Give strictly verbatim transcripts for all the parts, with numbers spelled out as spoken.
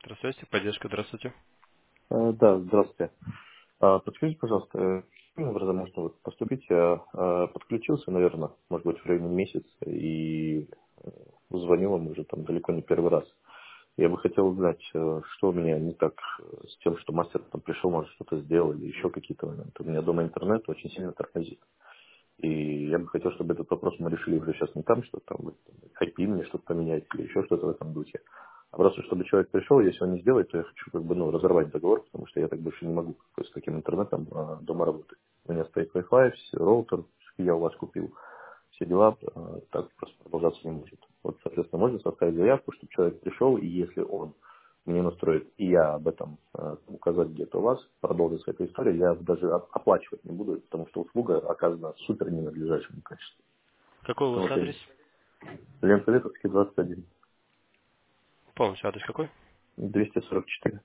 Здравствуйте, поддержка, здравствуйте. Э, Да, здравствуйте. А, Подскажите, пожалуйста, э, каким образом можно вот поступить? Я э, подключился, наверное, может быть, в районе месяца и э, звонил вам уже там далеко не первый раз. Я бы хотел узнать, э, что у меня не так э, с тем, что мастер там пришел, может, что-то сделал, или еще какие-то моменты. У меня дома интернет очень сильно тормозит. И я бы хотел, чтобы этот вопрос мы решили уже сейчас не там, что там вот, ай пи мне что-то поменять или еще что-то в этом духе. А просто, чтобы человек пришел, если он не сделает, то я хочу как бы, ну, разорвать договор, потому что я так больше не могу как бы, с таким интернетом а, дома работать. У меня стоит Wi-Fi, все, роутер, я у вас купил, все дела, а, так просто продолжаться не может. Вот, соответственно, можно составить заявку, чтобы человек пришел, и если он мне настроит, и я об этом э, указать где-то у вас, продолжить с этой историей, я даже оп- оплачивать не буду, потому что услуга оказана в супер ненадлежащем качестве. Какой у вас Потому что адрес? Ленсоветовский двадцать один, Полностью адрес какой? двести сорок четыре,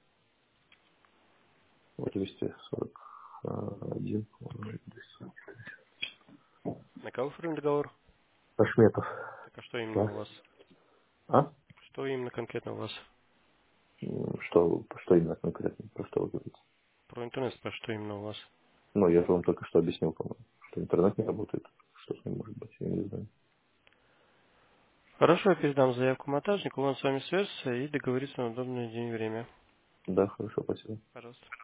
вот двести сорок один, двести сорок. На кого оформлен договор? Ашметов. Так а что именно Класс. у вас? А? Что именно конкретно у вас? М, Что, что именно конкретно, про что вы говорите? Про интернет спрашиваю, что именно у вас? Ну, я же вам только что объяснил, по-моему, что интернет не работает. Что с ним может быть, я не знаю. Хорошо, я передам заявку монтажнику, он с вами свяжется и договорится на удобный день и время. Да, хорошо, спасибо. Пожалуйста.